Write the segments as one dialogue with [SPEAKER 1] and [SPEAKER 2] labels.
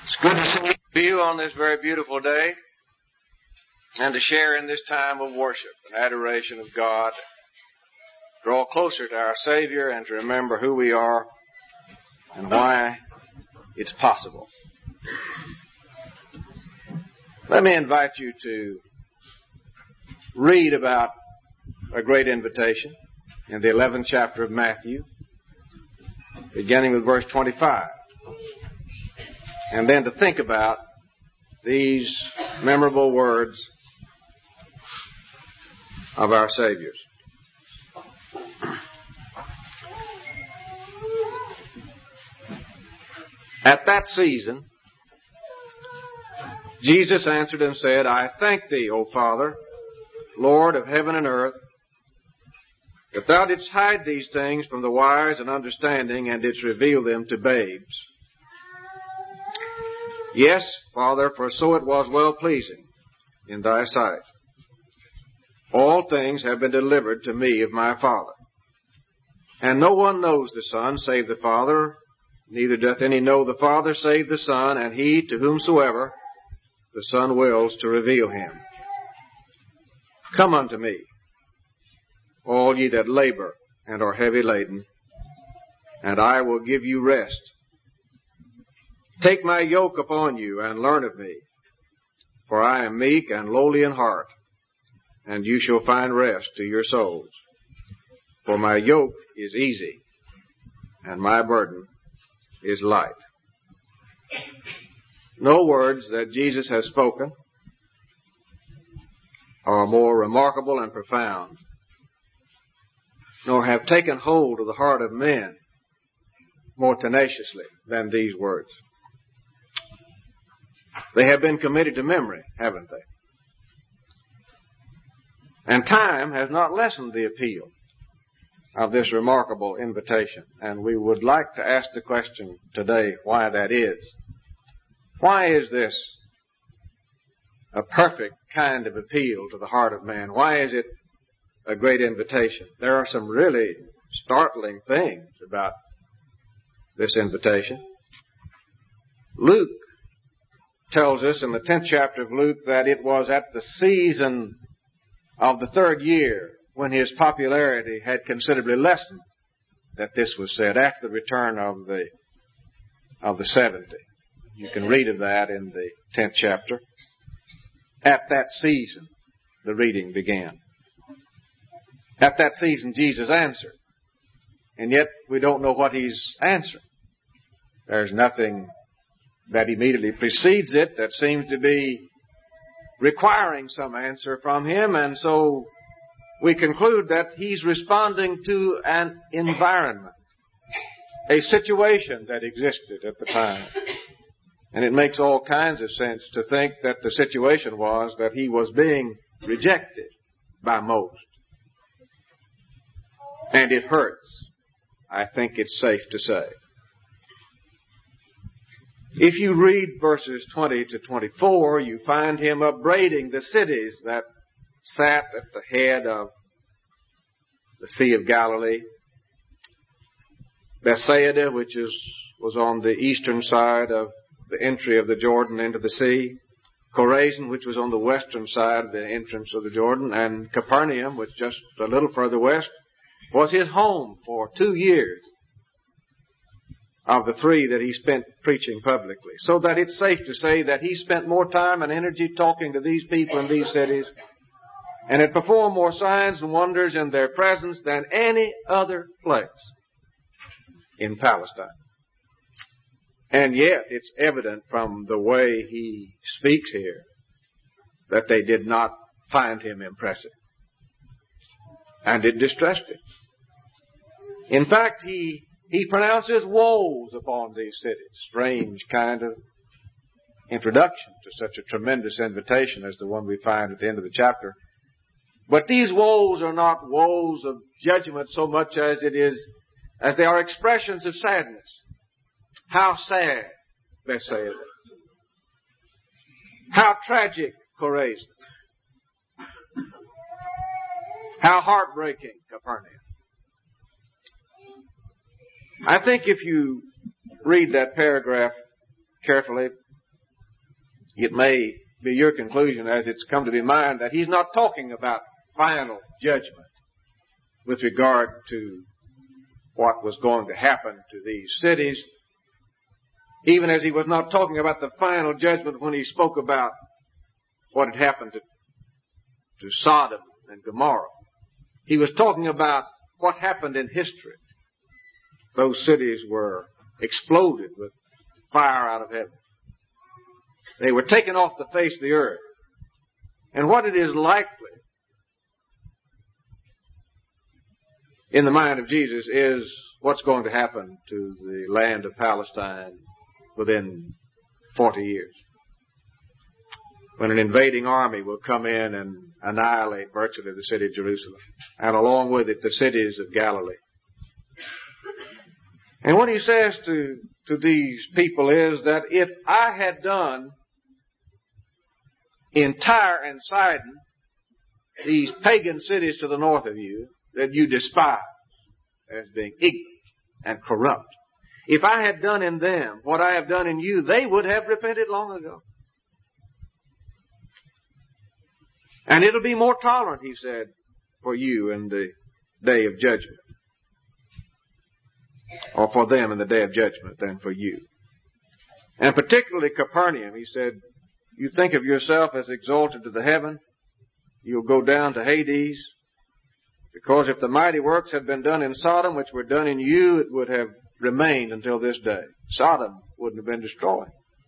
[SPEAKER 1] It's good to see you on this very beautiful day and to share in this time of worship and adoration of God, draw closer to our Savior and to remember who we are and why it's possible. Let me invite you to read about a great invitation in the 11th chapter of Matthew, beginning with verse 25. And then to think about these memorable words of our Savior's. At that season, Jesus answered and said, I thank thee, O Father, Lord of heaven and earth, that thou didst hide these things from the wise and understanding and didst reveal them to babes. Yes, Father, for so it was well-pleasing in thy sight. All things have been delivered to me of my Father. And no one knows the Son save the Father, neither doth any know the Father save the Son, and he to whomsoever the Son wills to reveal him. Come unto me, all ye that labor and are heavy laden, and I will give you rest. Take my yoke upon you and learn of me, for I am meek and lowly in heart, and you shall find rest to your souls. For my yoke is easy, and my burden is light. No words that Jesus has spoken are more remarkable and profound, nor have taken hold of the heart of men more tenaciously than these words. They have been committed to memory, haven't they? And time has not lessened the appeal of this remarkable invitation. And we would like to ask the question today why that is. Why is this a perfect kind of appeal to the heart of man? Why is it a great invitation? There are some really startling things about this invitation. Luke tells us in the 10th chapter of Luke that it was at the season of the third year, when his popularity had considerably lessened, that this was said, after the return of the 70. You can read of that in the 10th chapter. At that season, the reading began. At that season, Jesus answered. And yet, we don't know what he's answering. There's nothing that immediately precedes it that seems to be requiring some answer from him, and so we conclude that he's responding to an environment, a situation that existed at the time. And it makes all kinds of sense to think that the situation was that he was being rejected by most. And it hurts, I think it's safe to say. If you read verses 20 to 24, you find him upbraiding the cities that sat at the head of the Sea of Galilee. Bethsaida, which was on the eastern side of the entry of the Jordan into the sea. Chorazin, which was on the western side of the entrance of the Jordan. And Capernaum, which just a little further west, was his home for 2 years of the 3 that he spent preaching publicly. So that it's safe to say that he spent more time and energy talking to these people in these cities and had performed more signs and wonders in their presence than any other place in Palestine. And yet, it's evident from the way he speaks here that they did not find him impressive. And it distressed him. In fact, he pronounces woes upon these cities. Strange kind of introduction to such a tremendous invitation as the one we find at the end of the chapter. But these woes are not woes of judgment so much as they are expressions of sadness. How sad, Bethsaida. How tragic, Chorazin. How heartbreaking, Capernaum. I think if you read that paragraph carefully, it may be your conclusion, as it's come to be mine, that he's not talking about final judgment with regard to what was going to happen to these cities, even as he was not talking about the final judgment when he spoke about what had happened to Sodom and Gomorrah. He was talking about what happened in history. Those cities were exploded with fire out of heaven. They were taken off the face of the earth. And what it is likely in the mind of Jesus is what's going to happen to the land of Palestine within 40 years, when an invading army will come in and annihilate virtually the city of Jerusalem, and along with it the cities of Galilee. And what he says to these people is that if I had done in Tyre and Sidon, these pagan cities to the north of you, that you despise as being ignorant and corrupt, if I had done in them what I have done in you, they would have repented long ago. And it'll be more tolerant, he said, for you in the day of judgment, or for them in the day of judgment, than for you. And particularly Capernaum, he said, you think of yourself as exalted to the heaven, you'll go down to Hades, because if the mighty works had been done in Sodom, which were done in you, it would have remained until this day. Sodom wouldn't have been destroyed.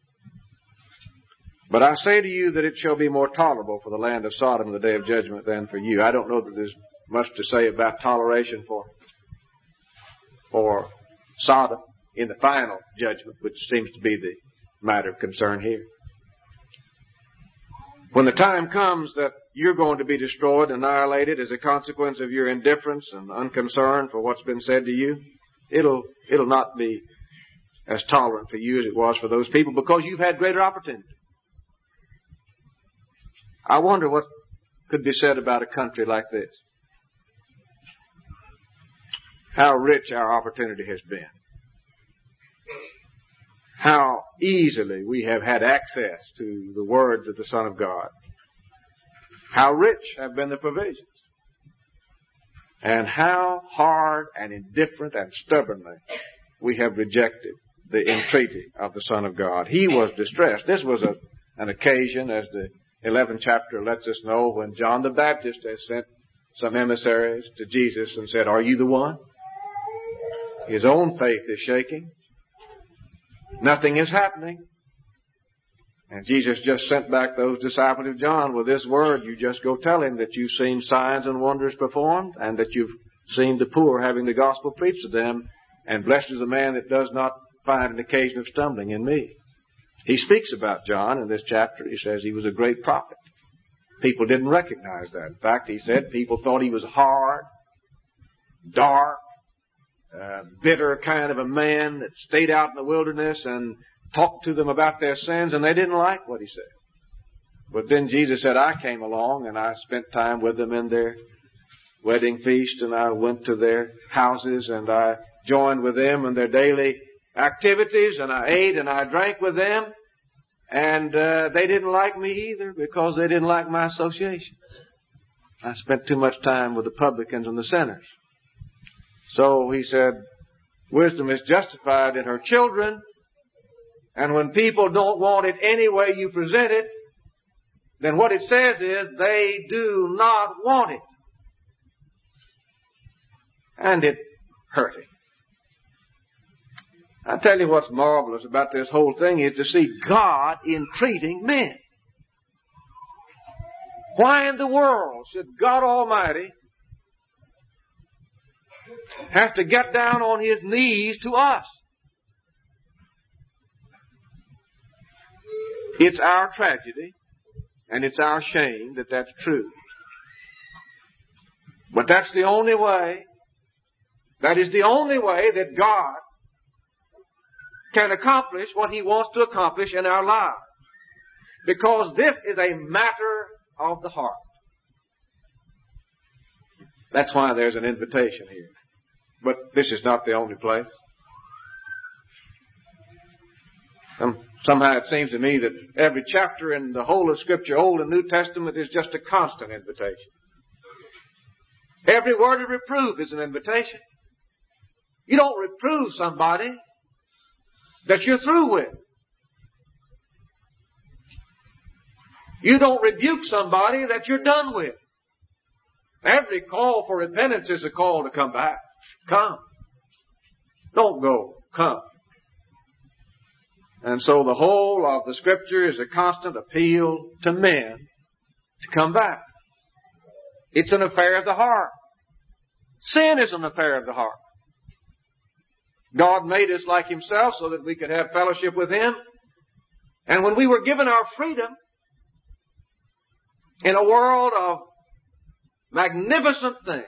[SPEAKER 1] But I say to you that it shall be more tolerable for the land of Sodom in the day of judgment than for you. I don't know that there's much to say about toleration for Sodom in the final judgment, which seems to be the matter of concern here. When the time comes that you're going to be destroyed, annihilated as a consequence of your indifference and unconcern for what's been said to you, it'll not be as tolerant for you as it was for those people, because you've had greater opportunity. I wonder what could be said about a country like this. How rich our opportunity has been. How easily we have had access to the words of the Son of God. How rich have been the provisions. And how hard and indifferent and stubbornly we have rejected the entreaty of the Son of God. He was distressed. This was an occasion, as the 11th chapter lets us know, when John the Baptist has sent some emissaries to Jesus and said, "Are you the one?" His own faith is shaking. Nothing is happening. And Jesus just sent back those disciples of John with this word: you just go tell him that you've seen signs and wonders performed, and that you've seen the poor having the gospel preached to them, and blessed is the man that does not find an occasion of stumbling in me. He speaks about John in this chapter. He says he was a great prophet. People didn't recognize that. In fact, he said people thought he was hard, dark, bitter kind of a man that stayed out in the wilderness and talked to them about their sins, and they didn't like what he said. But then Jesus said, I came along and I spent time with them in their wedding feast, and I went to their houses and I joined with them in their daily activities, and I ate and I drank with them, and they didn't like me either, because they didn't like my associations. I spent too much time with the publicans and the sinners. So he said, wisdom is justified in her children, and when people don't want it any way you present it, then what it says is they do not want it. And it hurt him. I tell you what's marvelous about this whole thing is to see God entreating men. Why in the world should God Almighty have to get down on His knees to us? It's our tragedy and it's our shame that that's true. But that's the only way, that is the only way that God can accomplish what He wants to accomplish in our lives. Because this is a matter of the heart. That's why there's an invitation here. But this is not the only place. Somehow it seems to me that every chapter in the whole of Scripture, Old and New Testament, is just a constant invitation. Every word of reproof is an invitation. You don't reprove somebody that you're through with. You don't rebuke somebody that you're done with. Every call for repentance is a call to come back. Come. Don't go. Come. And so the whole of the Scripture is a constant appeal to men to come back. It's an affair of the heart. Sin is an affair of the heart. God made us like Himself so that we could have fellowship with Him. And when we were given our freedom in a world of magnificent things,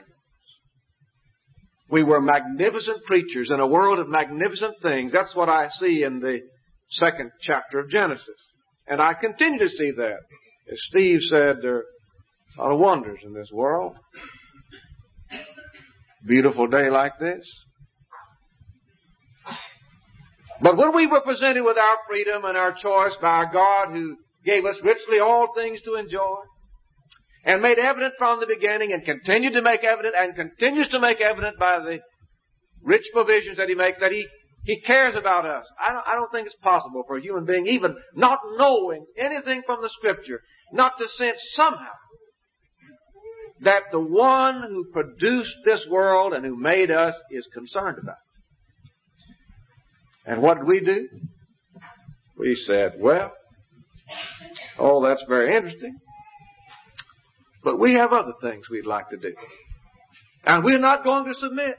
[SPEAKER 1] we were magnificent creatures in a world of magnificent things. That's what I see in the 2nd chapter of Genesis. And I continue to see that. As Steve said, there are a lot of wonders in this world. Beautiful day like this. But when we were presented with our freedom and our choice by our God, who gave us richly all things to enjoy, and made evident from the beginning, and continued to make evident, and continues to make evident by the rich provisions that He makes, that He cares about us. I don't think it's possible for a human being, even not knowing anything from the Scripture, not to sense somehow that the one who produced this world and who made us is concerned about it. And what did we do? We said, well, oh, that's very interesting, but we have other things we'd like to do. And we're not going to submit.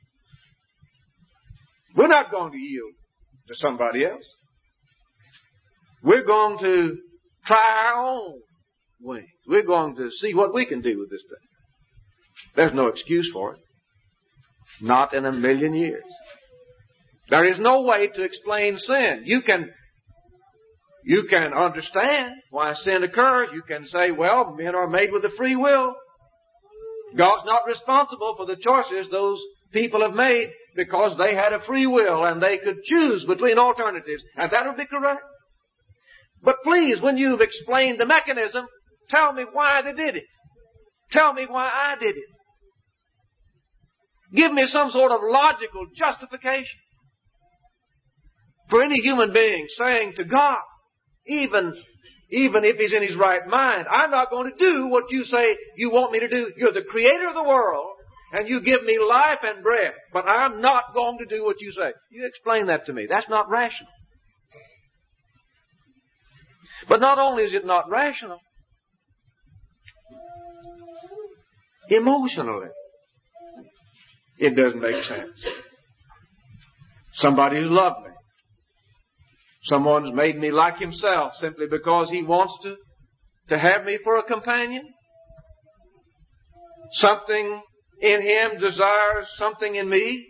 [SPEAKER 1] We're not going to yield to somebody else. We're going to try our own wings. We're going to see what we can do with this thing. There's no excuse for it. Not in a million years. There is no way to explain sin. You can understand why sin occurs. You can say, well, men are made with a free will. God's not responsible for the choices those people have made because they had a free will and they could choose between alternatives. And that would be correct. But please, when you've explained the mechanism, tell me why they did it. Tell me why I did it. Give me some sort of logical justification for any human being saying to God, even if he's in his right mind, I'm not going to do what you say you want me to do. You're the creator of the world, and you give me life and breath, but I'm not going to do what you say. You explain that to me. That's not rational. But not only is it not rational, emotionally, it doesn't make sense. Somebody who's loved me. Someone's made me like himself simply because he wants to have me for a companion. Something in him desires something in me.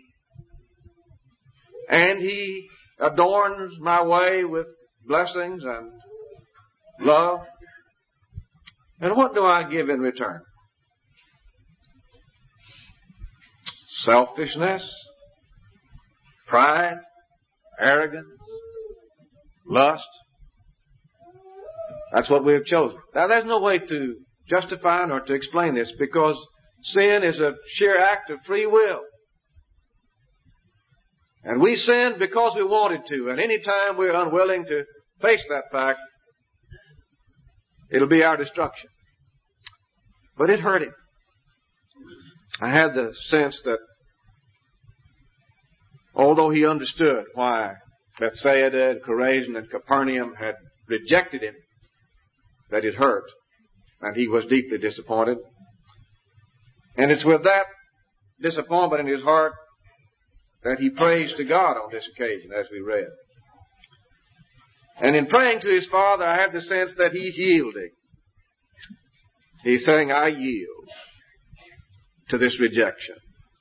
[SPEAKER 1] And he adorns my way with blessings and love. And what do I give in return? Selfishness, pride, arrogance, lust. That's what we have chosen. Now, there's no way to justify nor to explain this because sin is a sheer act of free will. And we sinned because we wanted to. And any time we're unwilling to face that fact, it'll be our destruction. But it hurt him. I had the sense that although he understood why Bethsaida, Chorazin, and Capernaum had rejected him, that it hurt, and he was deeply disappointed. And it's with that disappointment in his heart that he prays to God on this occasion, as we read. And in praying to his Father, I have the sense that he's yielding. He's saying, I yield to this rejection.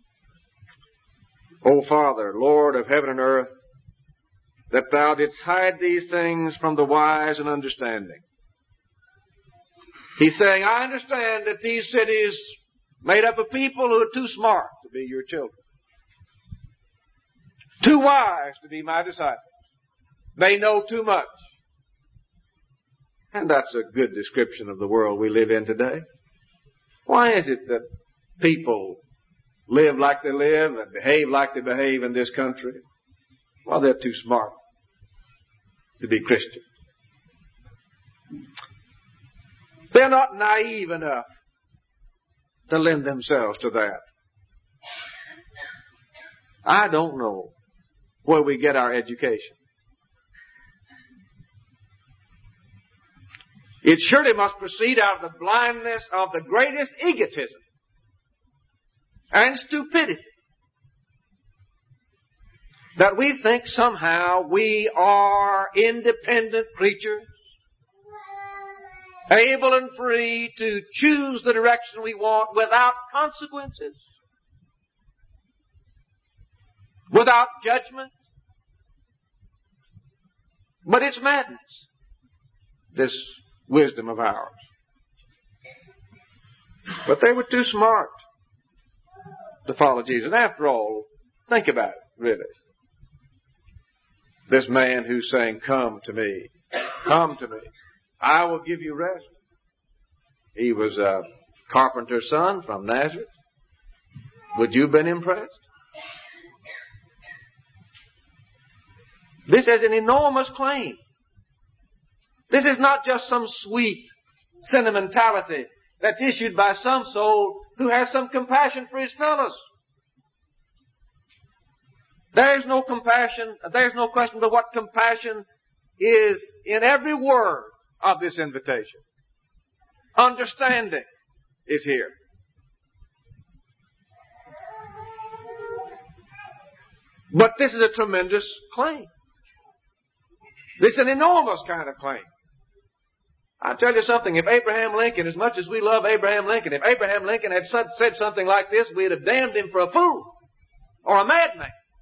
[SPEAKER 1] O Father, Lord of heaven and earth, that thou didst hide these things from the wise and understanding. He's saying, I understand that these cities made up of people who are too smart to be your children. Too wise to be my disciples. They know too much. And that's a good description of the world we live in today. Why is it that people live like they live and behave like they behave in this country? Well, they're too smart to be Christian. They're not naive enough to lend themselves to that. I don't know where we get our education. It surely must proceed out of the blindness of the greatest egotism and stupidity, that we think somehow we are independent creatures, able and free to choose the direction we want without consequences, without judgment. But it's madness, this wisdom of ours. But they were too smart to follow Jesus. And after all, think about it, really. This man who's saying, come to me, I will give you rest. He was a carpenter's son from Nazareth. Would you have been impressed? This is an enormous claim. This is not just some sweet sentimentality that's issued by some soul who has some compassion for his fellows. There's no compassion, there's no question but what compassion is in every word of this invitation. Understanding is here. But this is a tremendous claim. This is an enormous kind of claim. I'll tell you something, if Abraham Lincoln, as much as we love Abraham Lincoln, if Abraham Lincoln had said something like this, we'd have damned him for a fool or a madman.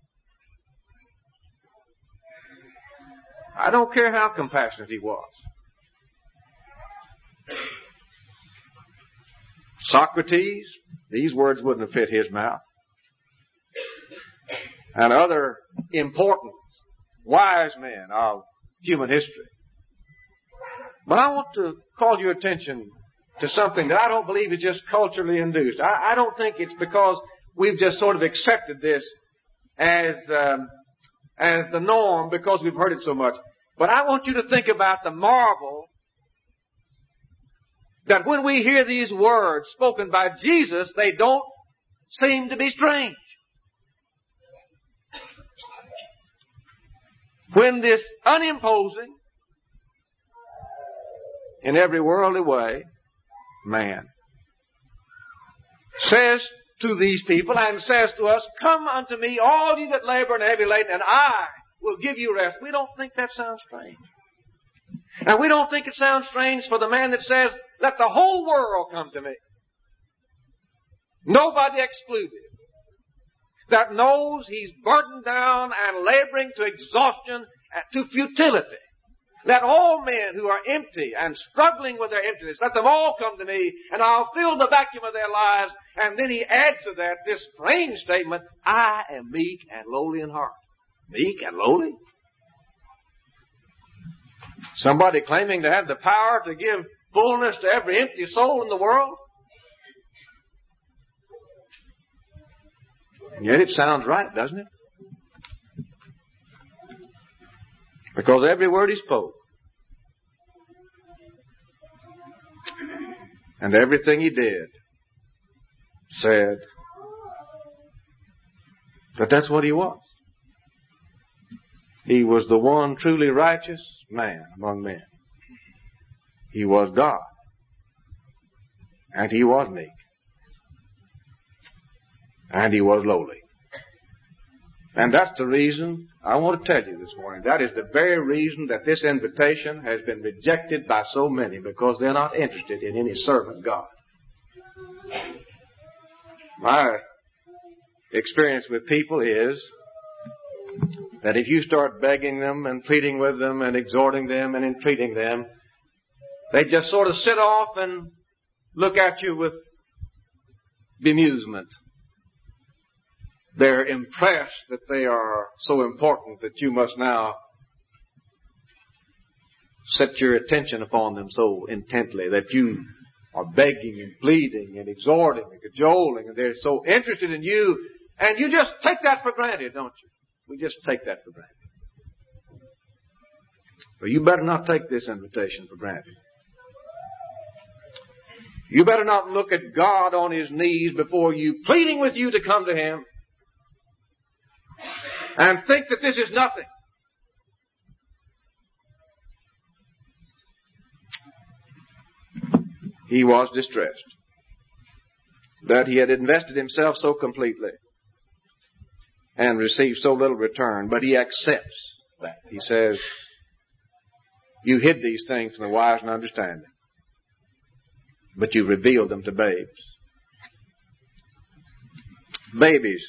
[SPEAKER 1] I don't care how compassionate he was. Socrates, these words wouldn't have fit his mouth. And other important, wise men of human history. But I want to call your attention to something that I don't believe is just culturally induced. I don't think it's because we've just sort of accepted this as the norm because we've heard it so much. But I want you to think about the marvel that when we hear these words spoken by Jesus, they don't seem to be strange. When this unimposing, in every worldly way, man says to these people and says to us, come unto me, all ye that labor and are heavy laden, and I will give you rest. We don't think that sounds strange. And we don't think it sounds strange for the man that says, let the whole world come to me. Nobody excluded. That knows he's burdened down and laboring to exhaustion, to futility. Let all men who are empty and struggling with their emptiness, let them all come to me, and I'll fill the vacuum of their lives. And then he adds to that this strange statement, I am meek and lowly in heart. Meek and lowly? Somebody claiming to have the power to give fullness to every empty soul in the world? And yet it sounds right, doesn't it? Because every word he spoke and everything he did said that that's what he was. He was the one truly righteous man among men. He was God. And he was meek. And he was lowly. And that's the reason I want to tell you this morning. That is the very reason that this invitation has been rejected by so many, because they're not interested in any servant God. My experience with people is that if you start begging them and pleading with them and exhorting them and entreating them, they just sort of sit off and look at you with bemusement. They're impressed that they are so important that you must now set your attention upon them so intently that you are begging and pleading and exhorting and cajoling, and they're so interested in you, and you just take that for granted, don't you? We just take that for granted. But you better not take this invitation for granted. You better not look at God on His knees before you, pleading with you to come to Him, and think that this is nothing. He was distressed that he had invested himself so completely and received so little return, but he accepts that. He says, you hid these things from the wise and understanding, but you revealed them to babes. Babies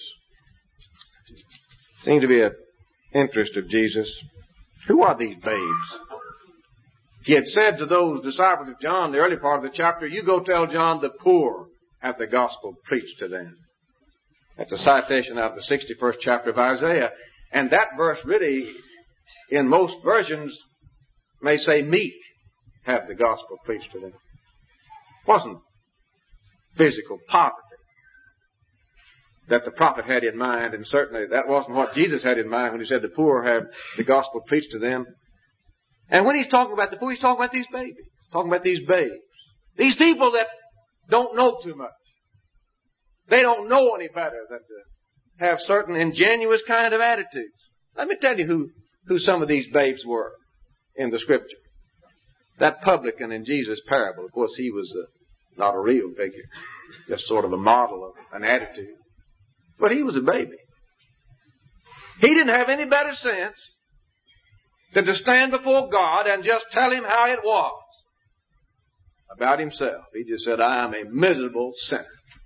[SPEAKER 1] seem to be an interest of Jesus. Who are these babes? He had said to those disciples of John, the early part of the chapter, you go tell John the poor have the gospel preached to them. That's a citation out of the 61st chapter of Isaiah. And that verse really, in most versions, may say meek have the gospel preached to them. It wasn't physical poverty that the prophet had in mind, and certainly that wasn't what Jesus had in mind when he said the poor have the gospel preached to them. And when he's talking about the poor, he's talking about these babies. He's talking about these babes. These people that don't know too much. They don't know any better than to have certain ingenuous kind of attitudes. Let me tell you who some of these babes were in the Scripture. That publican in Jesus' parable, of course, he was not a real figure, just sort of a model of an attitude. But he was a baby. He didn't have any better sense than to stand before God and just tell Him how it was about himself. He just said, I am a miserable sinner.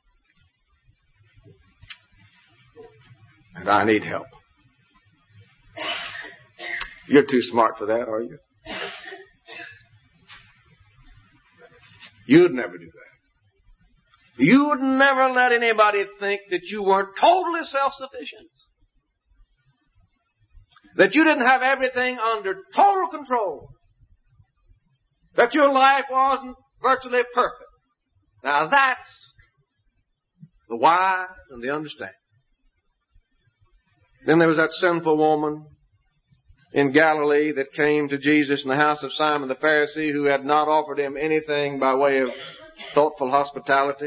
[SPEAKER 1] And I need help. You're too smart for that, are you? You'd never do that. You would never let anybody think that you weren't totally self-sufficient. That you didn't have everything under total control. That your life wasn't virtually perfect. Now that's the wise and the understanding. Then there was that sinful woman in Galilee that came to Jesus in the house of Simon the Pharisee, who had not offered him anything by way of thoughtful hospitality.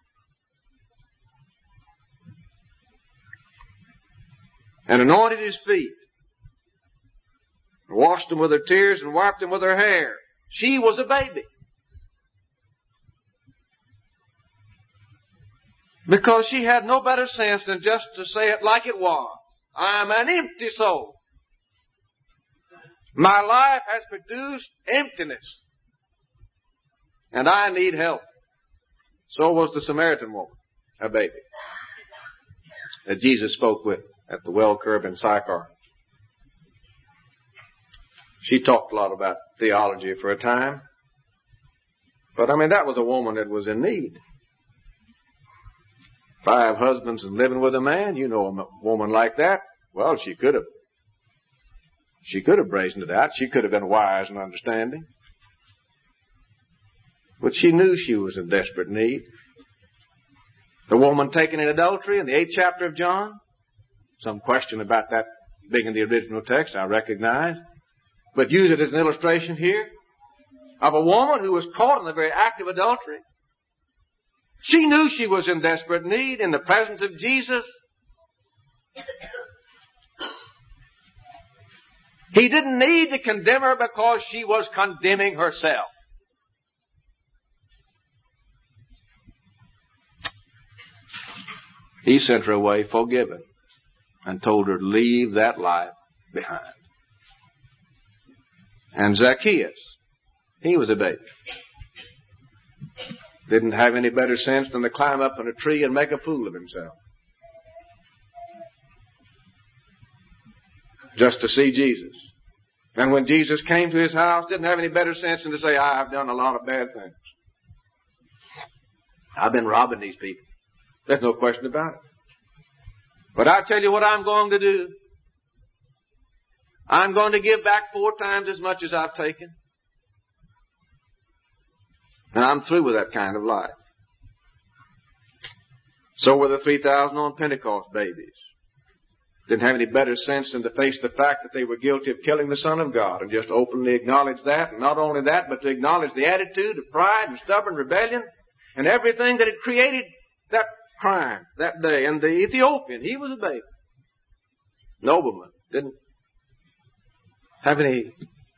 [SPEAKER 1] And anointed his feet, washed them with her tears, and wiped them with her hair. She was a baby. Because she had no better sense than just to say it like it was. I'm an empty soul. My life has produced emptiness. And I need help. So was the Samaritan woman, a baby, that Jesus spoke with at the well curb in Sychar. She talked a lot about theology for a time. But that was a woman that was in need. 5 husbands and living with a man, you know a woman like that. Well, she could have brazened it out. She could have been wise and understanding. But she knew she was in desperate need. The woman taken in adultery in the 8th chapter of John. Some question about that being in the original text, I recognize. But use it as an illustration here of a woman who was caught in the very act of adultery. She knew she was in desperate need in the presence of Jesus. He didn't need to condemn her because she was condemning herself. He sent her away forgiven and told her to leave that life behind. And Zacchaeus, he was a baby. Didn't have any better sense than to climb up in a tree and make a fool of himself. Just to see Jesus. And when Jesus came to his house, didn't have any better sense than to say, I've done a lot of bad things. I've been robbing these people. There's no question about it. But I tell you what I'm going to do. I'm going to give back 4 times as much as I've taken. And I'm through with that kind of life. So were the 3,000 on Pentecost babies. Didn't have any better sense than to face the fact that they were guilty of killing the Son of God and just openly acknowledge that. And not only that, but to acknowledge the attitude of pride and stubborn rebellion and everything that had created that crime that day. And the Ethiopian, he was a baby. Nobleman. Didn't have any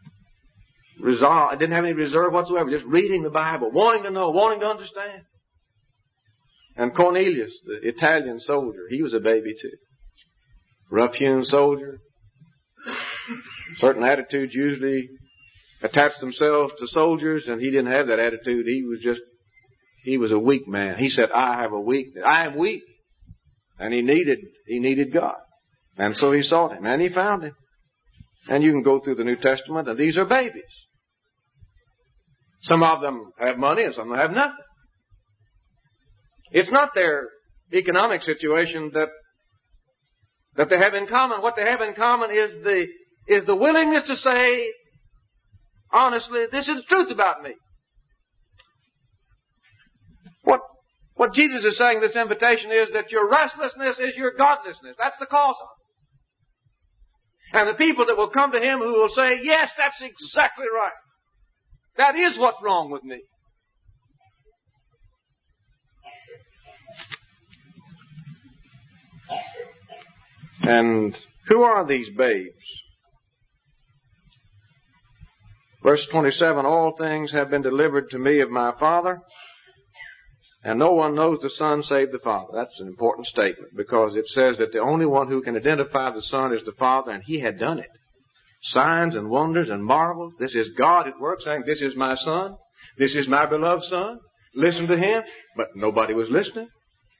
[SPEAKER 1] reserve whatsoever. Just reading the Bible, wanting to know, wanting to understand. And Cornelius, the Italian soldier, he was a baby too. Rough-hewn soldier. Certain attitudes usually attach themselves to soldiers, and he didn't have that attitude. He was a weak man. He said, I have a weakness. I am weak. And he needed God. And so he sought Him, and he found Him. And you can go through the New Testament, and these are babies. Some of them have money, and some of them have nothing. It's not their economic situation that they have in common. What they have in common is the willingness to say, honestly, this is the truth about me. What Jesus is saying in this invitation is that your restlessness is your godlessness. That's the cause of it. And the people that will come to Him who will say, yes, that's exactly right. That is what's wrong with me. And who are these babes? Verse 27, all things have been delivered to me of my Father, and no one knows the Son save the Father. That's an important statement, because it says that the only one who can identify the Son is the Father, and He had done it. Signs and wonders and marvels. This is God at work saying, this is my Son. This is my beloved Son. Listen to Him. But nobody was listening.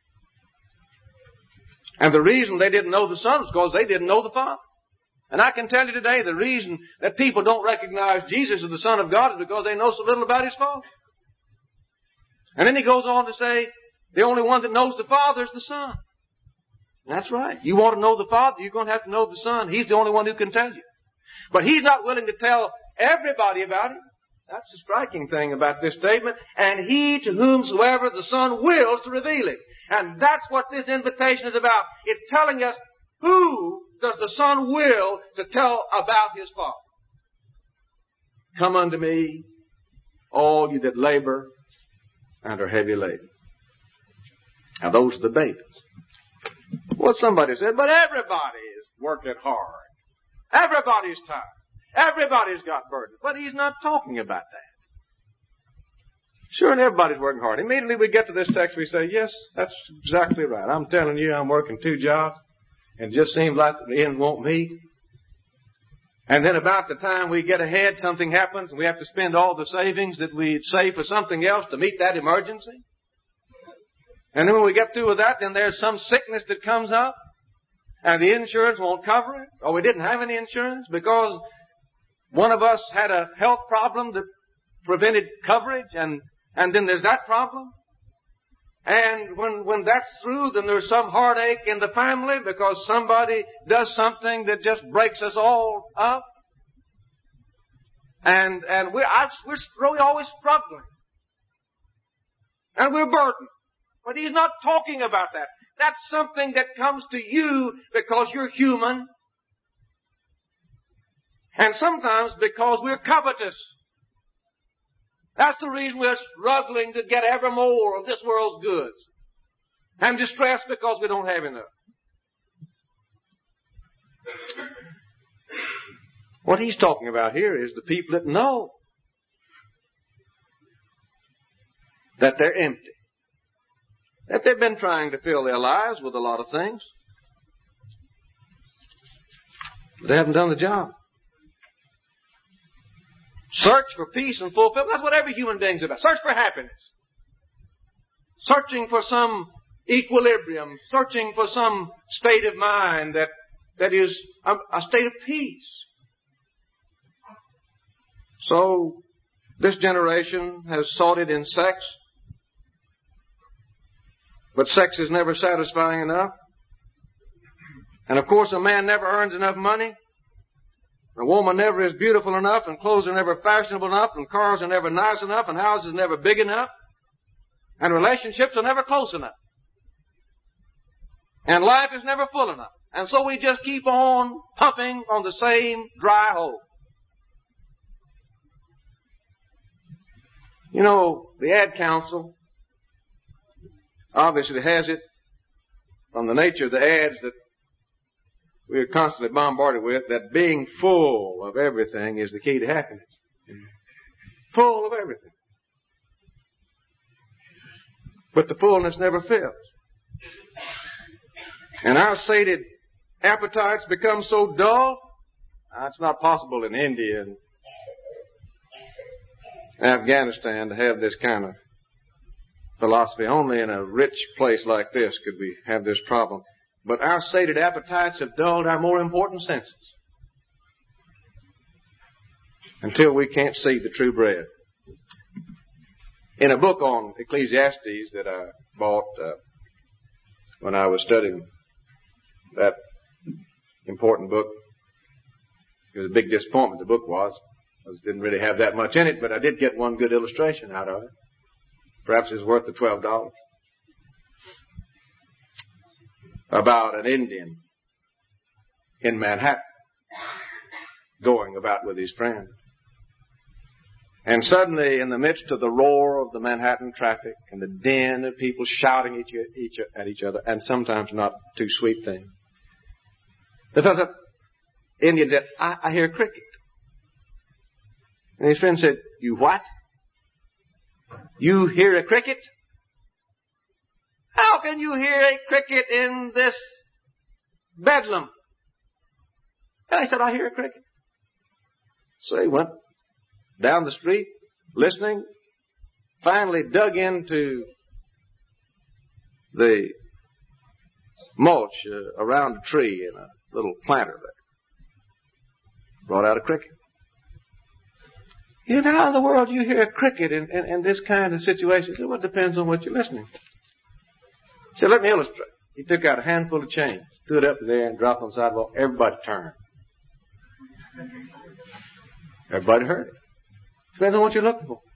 [SPEAKER 1] And the reason they didn't know the Son was because they didn't know the Father. And I can tell you today, the reason that people don't recognize Jesus as the Son of God is because they know so little about His Father. And then he goes on to say, the only one that knows the Father is the Son. That's right. You want to know the Father, you're going to have to know the Son. He's the only one who can tell you. But He's not willing to tell everybody about Him. That's the striking thing about this statement. And He to whomsoever the Son wills to reveal it. And that's what this invitation is about. It's telling us who does the Son will to tell about His Father. Come unto me, all you that labor and are heavy laden. Now those are the babies. Well, somebody said, but everybody is working hard. Everybody's tired. Everybody's got burdens. But He's not talking about that. Sure, and everybody's working hard. Immediately we get to this text, we say, yes, that's exactly right. I'm telling you, I'm working 2 jobs, and it just seems like the end won't meet. And then about the time we get ahead, something happens, and we have to spend all the savings that we'd saved for something else to meet that emergency. And then when we get through with that, then there's some sickness that comes up, and the insurance won't cover it, or we didn't have any insurance because one of us had a health problem that prevented coverage, and then there's that problem. And when that's through, then there's some heartache in the family because somebody does something that just breaks us all up. And we're really always struggling. And we're burdened. But He's not talking about that. That's something that comes to you because you're human. And sometimes because we're covetous. That's the reason we're struggling to get ever more of this world's goods. And distressed because we don't have enough. What He's talking about here is the people that know that they're empty. That they've been trying to fill their lives with a lot of things. But they haven't done the job. Search for peace and fulfillment. That's what every human being's about. Search for happiness. Searching for some equilibrium. Searching for some state of mind that is a state of peace. So, this generation has sought it in sex. But sex is never satisfying enough. And of course, a man never earns enough money. A woman never is beautiful enough, and clothes are never fashionable enough, and cars are never nice enough, and houses are never big enough, and relationships are never close enough. And life is never full enough. And so we just keep on pumping on the same dry hole. You know, the Ad Council obviously has it from the nature of the ads that we are constantly bombarded with, that being full of everything is the key to happiness. Full of everything. But the fullness never fills. And our sated appetites become so dull. It's not possible in India and Afghanistan to have this kind of philosophy. Only in a rich place like this could we have this problem. But our sated appetites have dulled our more important senses until we can't see the true bread. In a book on Ecclesiastes that I bought when I was studying that important book, it was a big disappointment, the book was. It didn't really have that much in it, but I did get one good illustration out of it. Perhaps it's worth the $12. About an Indian in Manhattan going about with his friend. And suddenly, in the midst of the roar of the Manhattan traffic and the din of people shouting at each other, and sometimes not too sweet things, the Indian said, I hear a cricket. And his friend said, you what? You hear a cricket? How can you hear a cricket in this bedlam? And he said, I hear a cricket. So he went down the street, listening, finally dug into the mulch around a tree in a little planter there. Brought out a cricket. You know, how in the world do you hear a cricket in this kind of situation? He said, well, it depends on what you're listening to. He said, let me illustrate. He took out a handful of change, stood up there and dropped on the sidewalk. Everybody turned. Everybody heard it. Depends on what you're looking for.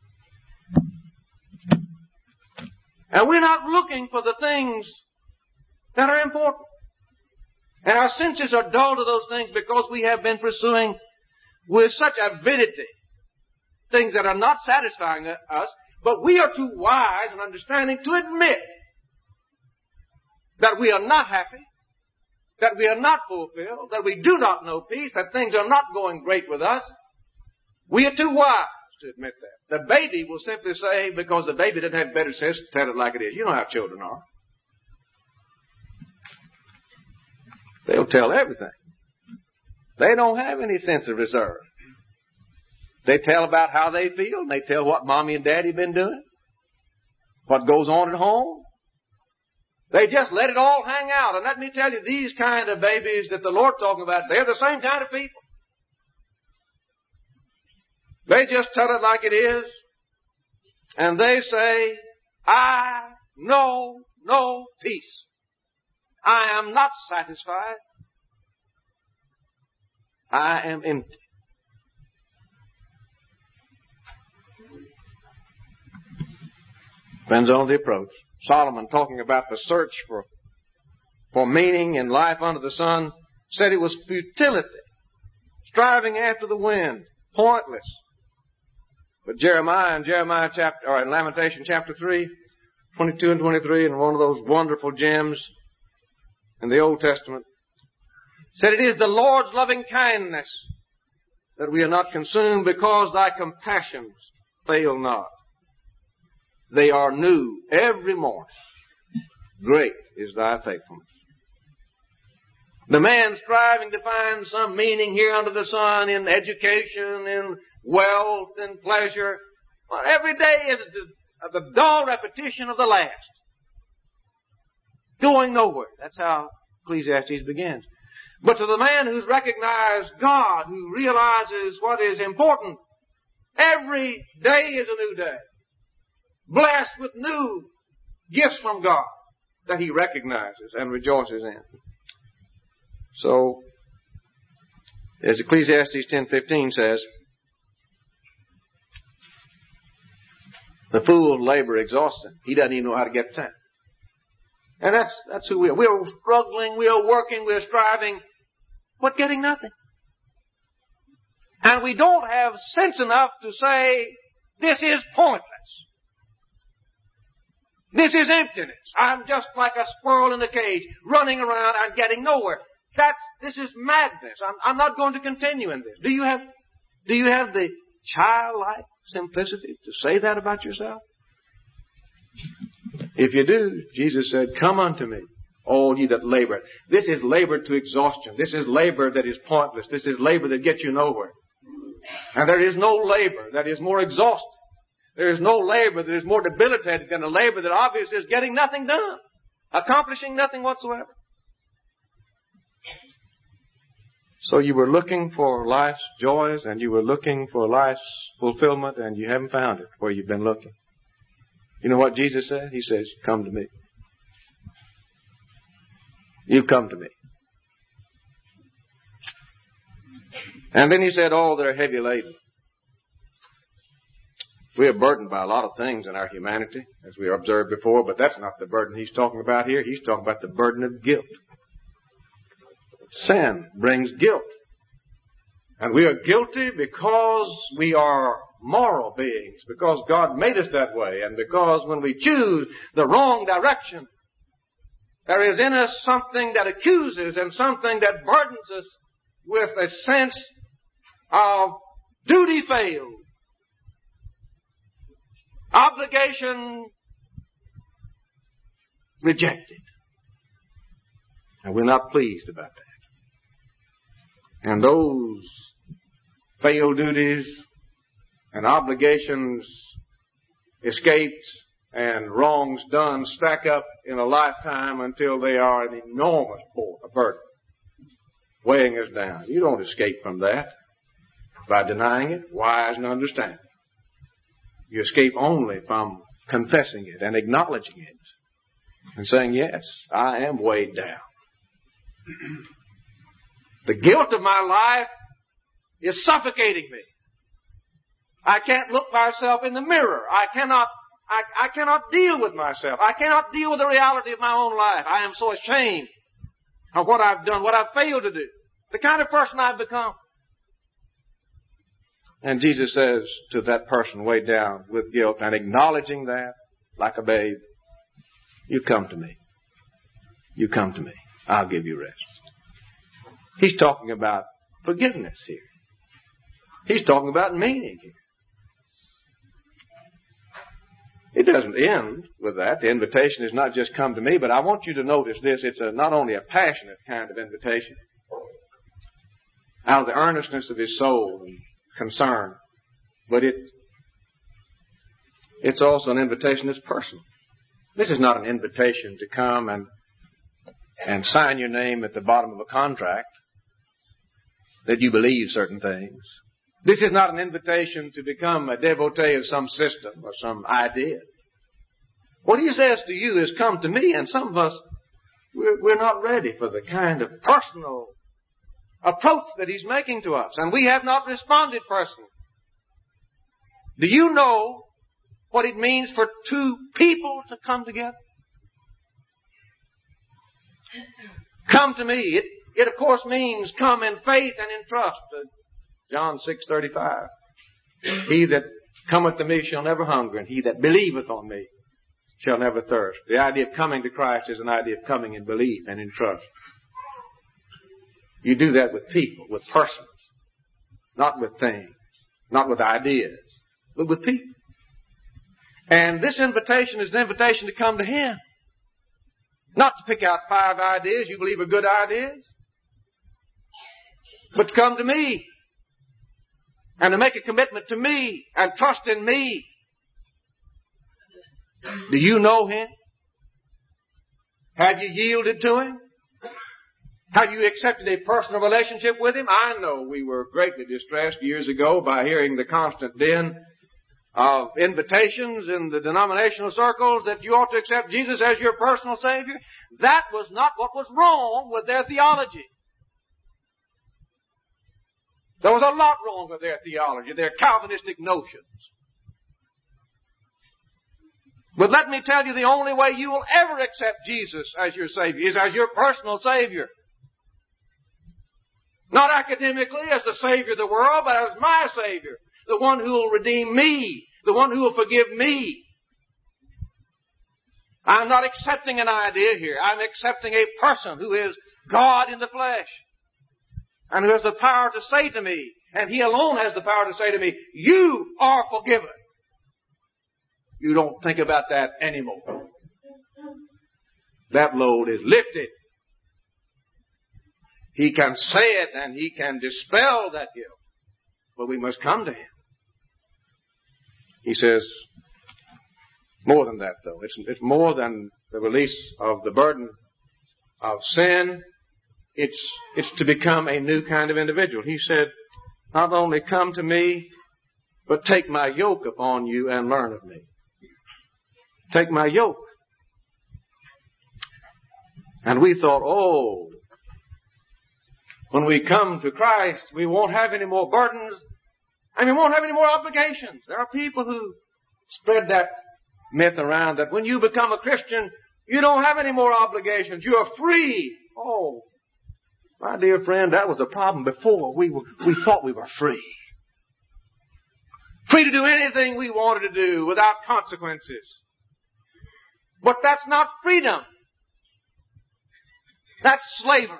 [SPEAKER 1] And we're not looking for the things that are important. And our senses are dull to those things because we have been pursuing with such avidity things that are not satisfying us, but we are too wise and understanding to admit that we are not happy, that we are not fulfilled, that we do not know peace, that things are not going great with us. We are too wise to admit that. The baby will simply say, because the baby doesn't have better sense, to tell it like it is. You know how children are. They'll tell everything. They don't have any sense of reserve. They tell about how they feel, and they tell what mommy and daddy have been doing, what goes on at home. They just let it all hang out. And let me tell you, these kind of babies that the Lord's talking about, they're the same kind of people. They just tell it like it is, and they say, I know no peace. I am not satisfied. I am empty. Depends on the approach. Solomon, talking about the search for meaning in life under the sun, said it was futility, striving after the wind, pointless. But Jeremiah in Lamentation chapter 3, 22 and 23, and one of those wonderful gems in the Old Testament, said, it is the Lord's loving kindness that we are not consumed, because thy compassions fail not. They are new every morning. Great is thy faithfulness. The man striving to find some meaning here under the sun in education, in wealth, in pleasure, well, every day is the dull repetition of the last. Going nowhere. That's how Ecclesiastes begins. But to the man who's recognized God, who realizes what is important, every day is a new day. Blessed with new gifts from God that he recognizes and rejoices in. So, As Ecclesiastes 10:15 says, the fool labor exhausting. He doesn't even know how to get time. And that's who we are. We are struggling, we are working, we are striving, but getting nothing. And we don't have sense enough to say, this is pointless. This is emptiness. I'm just like a squirrel in a cage, running around and getting nowhere. This is madness. I'm not going to continue in this. Do you have the childlike simplicity to say that about yourself? If you do, Jesus said, come unto me, all ye that labor. This is labor to exhaustion. This is labor that is pointless. This is labor that gets you nowhere. And there is no labor that is more exhausting. There is no labor that is more debilitating than a labor that obviously is getting nothing done, accomplishing nothing whatsoever. So you were looking for life's joys and you were looking for life's fulfillment and you haven't found it where you've been looking. You know what Jesus said? He says, come to me. You come to me. And then he said, all that are heavy laden. We are burdened by a lot of things in our humanity, as we observed before, but that's not the burden he's talking about here. He's talking about the burden of guilt. Sin brings guilt. And we are guilty because we are moral beings, because God made us that way, and because when we choose the wrong direction, there is in us something that accuses and something that burdens us with a sense of duty failed, obligation rejected. And we're not pleased about that. And those failed duties and obligations escaped and wrongs done stack up in a lifetime until they are an enormous burden, weighing us down. You don't escape from that by denying it, wise and understanding. You escape only from confessing it and acknowledging it and saying, yes, I am weighed down. The guilt of my life is suffocating me. I can't look myself in the mirror. I cannot deal with myself. I cannot deal with the reality of my own life. I am so ashamed of what I've done, what I've failed to do, the kind of person I've become. And Jesus says to that person weighed down with guilt and acknowledging that like a babe, you come to me. You come to me. I'll give you rest. He's talking about forgiveness here. He's talking about meaning here. It doesn't end with that. The invitation is not just come to me, but I want you to notice this. It's not only a passionate kind of invitation, out of the earnestness of his soul and concern, but it's also an invitation that's personal. This is not an invitation to come and sign your name at the bottom of a contract that you believe certain things. This is not an invitation to become a devotee of some system or some idea. What he says to you is come to me, and some of us, we're not ready for the kind of personal approach that he's making to us, and we have not responded personally. Do you know what it means for two people to come together? Come to me. It of course means come in faith and in trust. John 6:35. He that cometh to me shall never hunger, and he that believeth on me shall never thirst. The idea of coming to Christ is an idea of coming in belief and in trust. You do that with people, with persons, not with things, not with ideas, but with people. And this invitation is an invitation to come to him. Not to pick out 5 ideas you believe are good ideas, but to come to me and to make a commitment to me and trust in me. Do you know him? Have you yielded to him? Have you accepted a personal relationship with him? I know we were greatly distressed years ago by hearing the constant din of invitations in the denominational circles that you ought to accept Jesus as your personal Savior. That was not what was wrong with their theology. There was a lot wrong with their theology, their Calvinistic notions. But let me tell you, the only way you will ever accept Jesus as your Savior is as your personal Savior. Not academically as the Savior of the world, but as my Savior. The one who will redeem me. The one who will forgive me. I'm not accepting an idea here. I'm accepting a person who is God in the flesh. And who has the power to say to me, and He alone has the power to say to me, you are forgiven. You don't think about that anymore. That load is lifted. He can say it and He can dispel that guilt. But we must come to Him. He says, more than that though. It's more than the release of the burden of sin. It's to become a new kind of individual. He said, not only come to me, but take my yoke upon you and learn of me. Take my yoke. And we thought, when we come to Christ, we won't have any more burdens and we won't have any more obligations. There are people who spread that myth around that when you become a Christian, you don't have any more obligations. You are free. Oh, my dear friend, that was a problem before. We thought we were free. Free to do anything we wanted to do without consequences. But that's not freedom. That's slavery.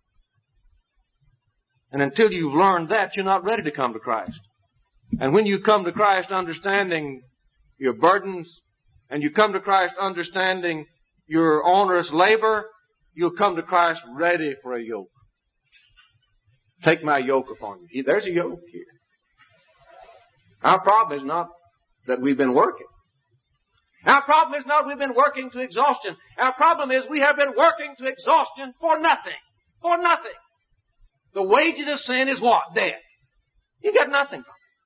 [SPEAKER 1] And until you've learned that, you're not ready to come to Christ. And when you come to Christ understanding your burdens, and you come to Christ understanding your onerous labor, you'll come to Christ ready for a yoke. Take my yoke upon you. There's a yoke here. Our problem is not that we've been working. Our problem is not we've been working to exhaustion. Our problem is we have been working to exhaustion for nothing. For nothing. The wages of sin is what? Death. You get nothing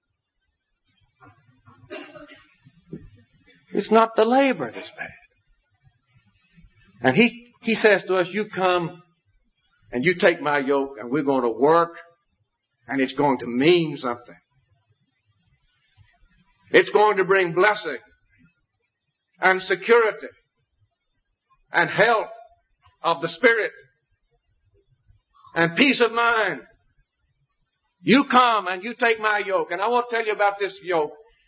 [SPEAKER 1] from it. It's not the labor that's bad. And he says to us, you come and you take my yoke and we're going to work and it's going to mean something. It's going to bring blessing and security and health of the spirit and peace of mind. You come and you take my yoke. And I want to tell you about this yoke.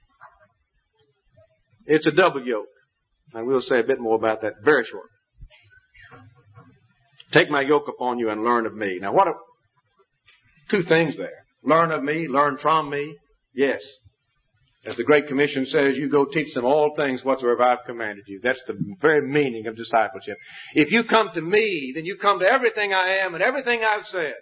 [SPEAKER 1] It's a double yoke. And we'll say a bit more about that very shortly. Take my yoke upon you and learn of me. Now two things there. Learn of me, learn from me. Yes. As the Great Commission says, you go teach them all things whatsoever I've commanded you. That's the very meaning of discipleship. If you come to me, then you come to everything I am and everything I've said.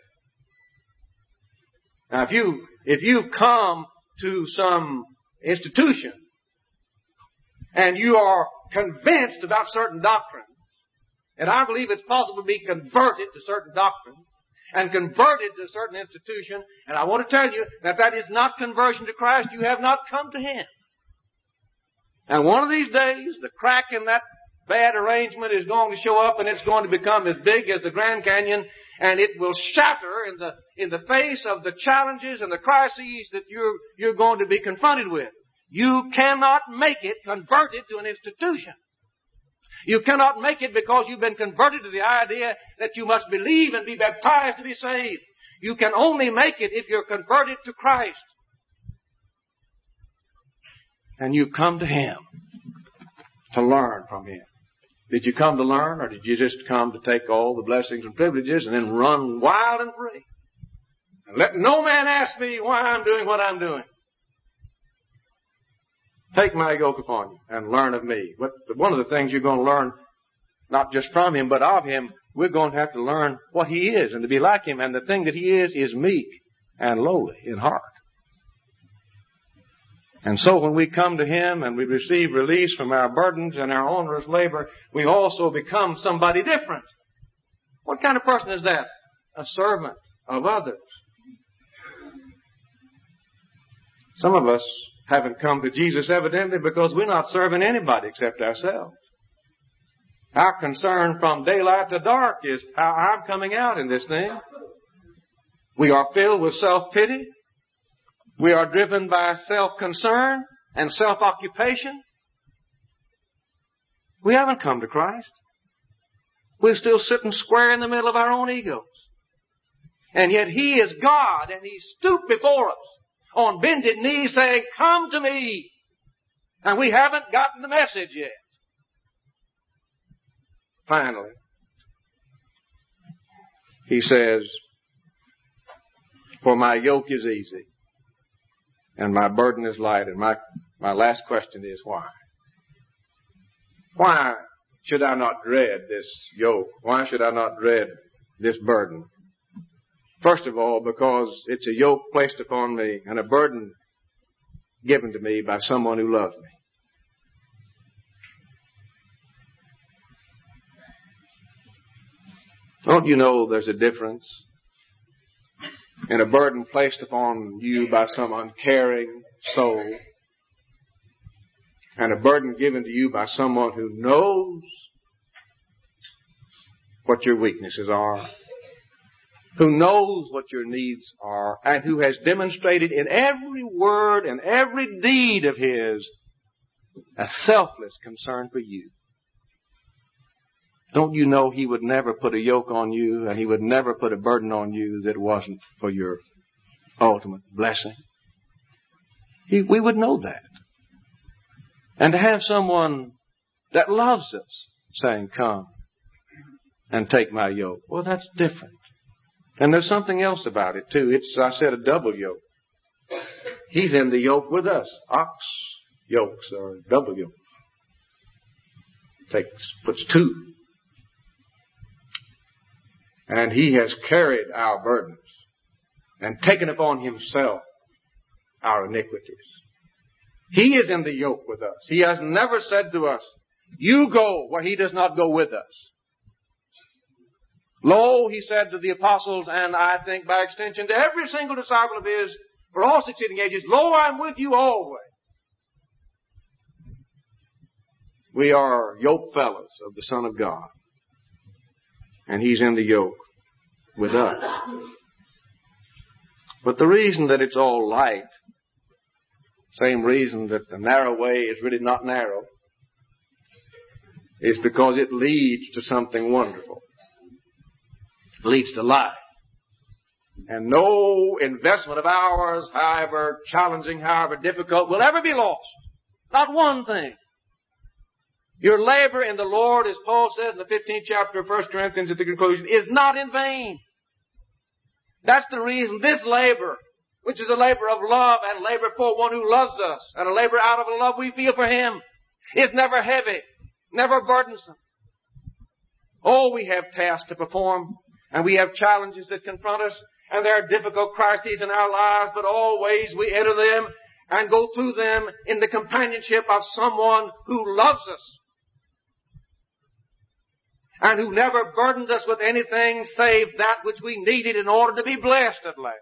[SPEAKER 1] Now, if you come to some institution and you are convinced about certain doctrines, and I believe it's possible to be converted to certain doctrines, and converted to a certain institution, and I want to tell you that is not conversion to Christ. You have not come to Him. And one of these days, the crack in that bad arrangement is going to show up, and it's going to become as big as the Grand Canyon, and it will shatter in the face of the challenges and the crises that you're going to be confronted with. You cannot make it converted to an institution. You cannot make it because you've been converted to the idea that you must believe and be baptized to be saved. You can only make it if you're converted to Christ. And you come to Him to learn from Him. Did you come to learn, or did you just come to take all the blessings and privileges and then run wild and free? And let no man ask me why I'm doing what I'm doing. Take my yoke upon you and learn of me. But one of the things you're going to learn, not just from Him, but of Him, we're going to have to learn what He is and to be like Him. And the thing that He is meek and lowly in heart. And so when we come to Him and we receive release from our burdens and our onerous labor, we also become somebody different. What kind of person is that? A servant of others. Some of us haven't come to Jesus evidently because we're not serving anybody except ourselves. Our concern from daylight to dark is how I'm coming out in this thing. We are filled with self-pity. We are driven by self-concern and self-occupation. We haven't come to Christ. We're still sitting square in the middle of our own egos. And yet He is God, and He stooped before us on bended knees saying, "Come to me." And we haven't gotten the message yet. Finally, He says, "For my yoke is easy, and my burden is light." And my last question is, why? Why should I not dread this yoke? Why should I not dread this burden? First of all, because it's a yoke placed upon me and a burden given to me by someone who loves me. Don't you know there's a difference in a burden placed upon you by some uncaring soul and a burden given to you by someone who knows what your weaknesses are, who knows what your needs are, and who has demonstrated in every word and every deed of His a selfless concern for you. Don't you know He would never put a yoke on you, and He would never put a burden on you that wasn't for your ultimate blessing? We would know that. And to have someone that loves us saying, "Come and take my yoke," well, that's different. And there's something else about it, too. It's, I said, a double yoke. He's in the yoke with us. Ox yokes are a double yoke. Puts two. And He has carried our burdens and taken upon Himself our iniquities. He is in the yoke with us. He has never said to us, "You go where He does not go with us." Lo, He said to the apostles, and I think by extension to every single disciple of His for all succeeding ages, "Lo, I'm with you always." We are yoke fellows of the Son of God. And He's in the yoke with us. But the reason that it's all light, same reason that the narrow way is really not narrow, is because it leads to something wonderful. It leads to life. And no investment of ours, however challenging, however difficult, will ever be lost. Not one thing. Your labor in the Lord, as Paul says in the 15th chapter of 1 Corinthians at the conclusion, is not in vain. That's the reason this labor, which is a labor of love and labor for one who loves us, and a labor out of a love we feel for Him, is never heavy, never burdensome. Oh, we have tasks to perform, and we have challenges that confront us, and there are difficult crises in our lives, but always we enter them and go through them in the companionship of someone who loves us, and who never burdened us with anything save that which we needed in order to be blessed at last.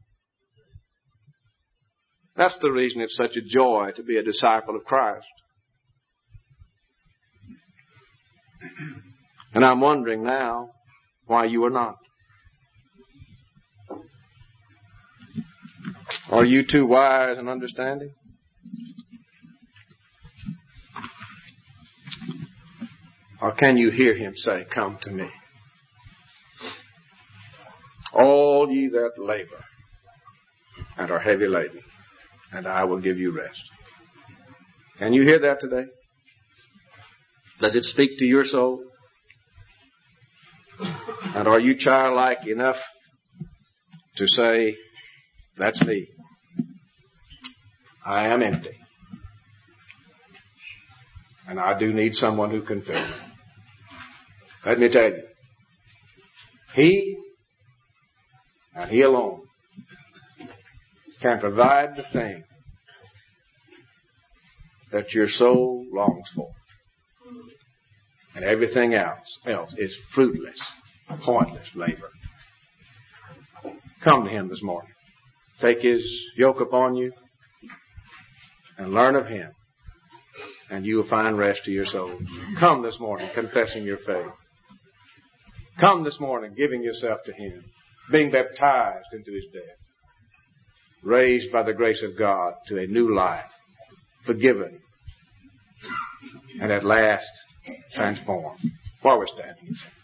[SPEAKER 1] That's the reason it's such a joy to be a disciple of Christ. And I'm wondering now why you are not. Are you too wise and understanding? Or can you hear Him say, "Come to me, all ye that labor and are heavy laden, and I will give you rest"? Can you hear that today? Does it speak to your soul? And are you childlike enough to say, "That's me. I am empty. And I do need someone who can fill me"? Let me tell you, He, and He alone, can provide the thing that your soul longs for. And everything else is fruitless, pointless labor. Come to Him this morning. Take His yoke upon you and learn of Him, and you will find rest to your souls. Come this morning confessing your faith. Come this morning giving yourself to Him.
[SPEAKER 2] being baptized into his death, raised by the grace of God to a new life, forgiven, and at last transformed. While we're standing.